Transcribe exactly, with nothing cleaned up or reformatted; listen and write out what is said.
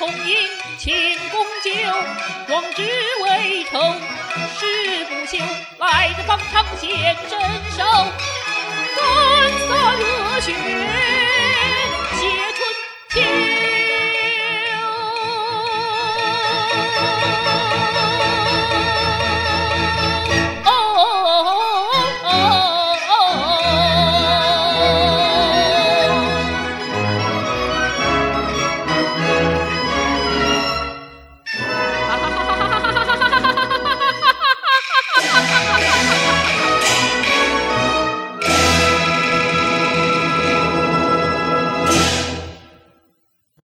饮庆功酒，壮志未酬誓不休。来日方长显身手。